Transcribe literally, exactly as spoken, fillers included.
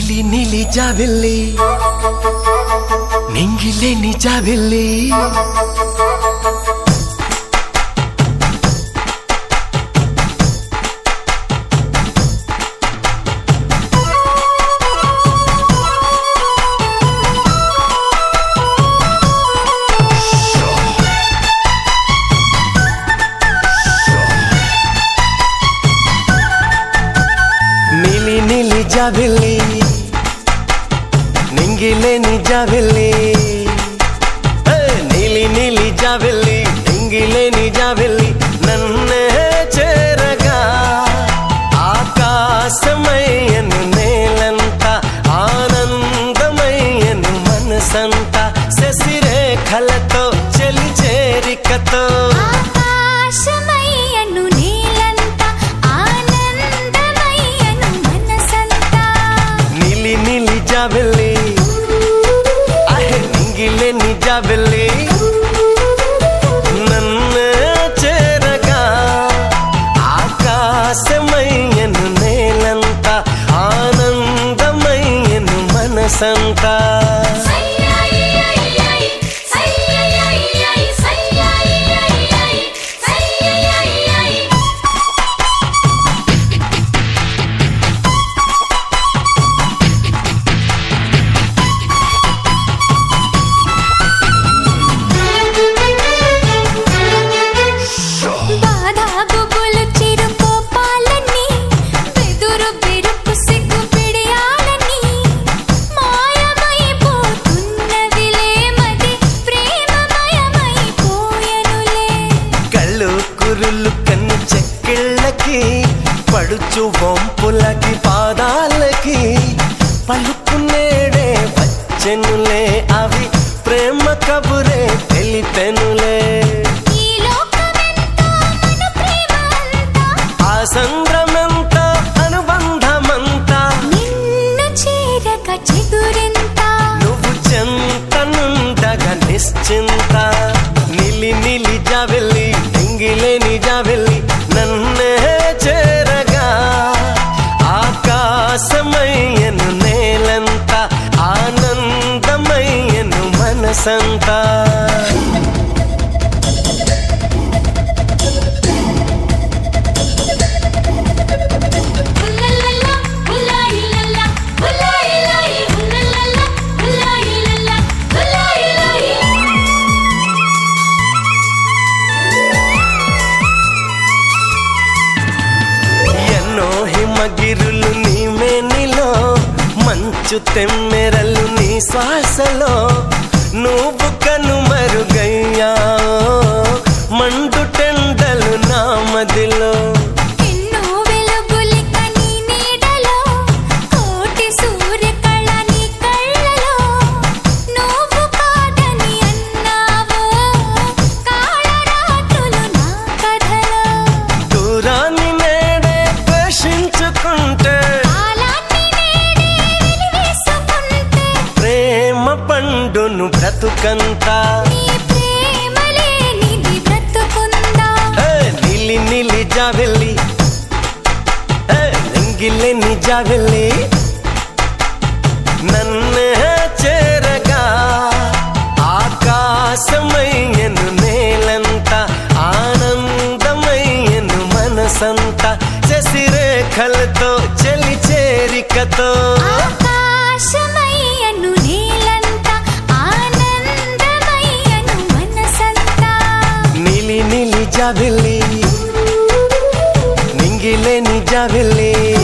నీలి నీలి జాబిల్లి నింగిలే నిజాబిల్లి నీలి నీలి జాబిల్లి నింగిలే నిజాబిల్లి నీలి నీలి జాబిల్లి నింగిలే నిజాబిల్లి నన్నే చేరగా ఆకాశమయ్యను నేలంతా ఆనందమయ్యను మనసంతా శశిరేఖలతో చెలి చేరికతో జాబిల్లి అహే నింగిలే నిజాబిల్లి నన్ను చేరగా ఆకాశమయ్యను నేలంతా ఆనందమయ్యను మనసంతా కురులు కన్ను చెక్కిళ్ళకి పడుచు వంపులకి పాదాలకి పలుకునేడే వచ్చెనులే అవి ప్రేమ కబురే తెలిపెనులే ఆ సంద్రమెంత అనుబంధమంతా నిన్ను చేరక చిగురెంత నువ్వు చెంతనుండగా నిశ్చింత నిలి నిలి జాబిల్లి నింగిలే నిజాబిల్లి నన్నే చేరగా ఆకాశమయ్యను నేలంతా ఆనందమయ్యను మనసంతా గిరులు నీ మేనిలో మంచు తెమ్మెరలు నీ శ్వాసలో నువ్వు కనుమరుగయ్యా మండు టెండలు నా మదిలో పండును బ్రతుకంతా నిలి నిలి జాబిల్లి నింగిలే నిజాబిల్లి నన్నే చేరగా ఆకాశమయ్యను నేలంతా ఆనందమయ్యను మనసంతా శశిరేఖలతో చెలి చేరికతో నిలి నిలి జాబిల్లి నింగిలే నిజాబిల్లి